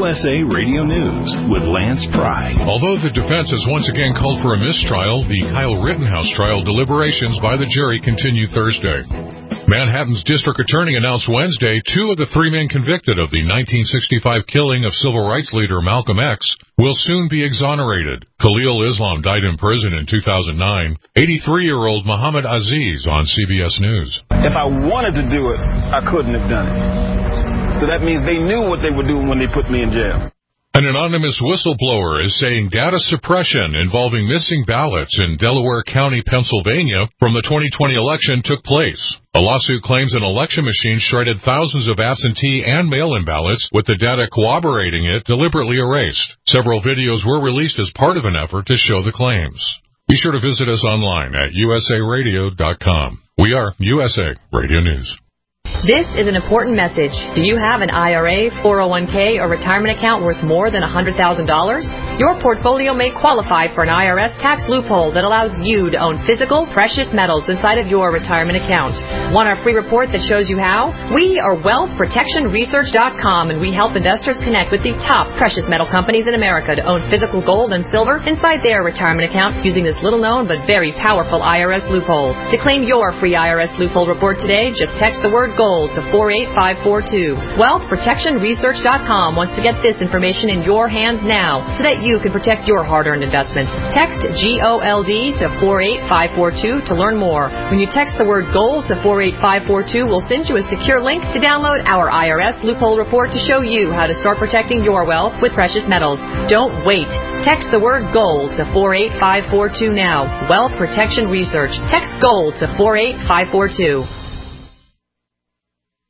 USA Radio News with Lance Pry. Although the defense has once again called for a mistrial, the Kyle Rittenhouse trial deliberations by the jury continue Thursday. Manhattan's district attorney announced Wednesday 2 of the 3 men convicted of the 1965 killing of civil rights leader Malcolm X will soon be exonerated. Khalil Islam died in prison in 2009. 83-year-old Muhammad Aziz on CBS News. If I wanted to do it, I couldn't have done it. So that means they knew what they were doing when they put me in jail. An anonymous whistleblower is saying data suppression involving missing ballots in Delaware County, Pennsylvania from the 2020 election took place. A lawsuit claims an election machine shredded thousands of absentee and mail-in ballots with the data corroborating it deliberately erased. Several videos were released as part of an effort to show the claims. Be sure to visit us online at usaradio.com. We are USA Radio News. This is an important message. Do you have an IRA, 401k, or retirement account worth more than $100,000? Your portfolio may qualify for an IRS tax loophole that allows you to own physical, precious metals inside of your retirement account. Want our free report that shows you how? We are WealthProtectionResearch.com, and we help investors connect with the top precious metal companies in America to own physical gold and silver inside their retirement account using this little-known but very powerful IRS loophole. To claim your free IRS loophole report today, just text the word GOLD to 48542. WealthProtectionResearch.com wants to get this information in your hands now so that you can protect your hard-earned investments. Text GOLD to 48542 to learn more. When you text the word GOLD to 48542, we'll send you a secure link to download our IRS loophole report to show you how to start protecting your wealth with precious metals. Don't wait. Text the word GOLD to 48542 now. Wealth Protection Research. Text GOLD to 48542.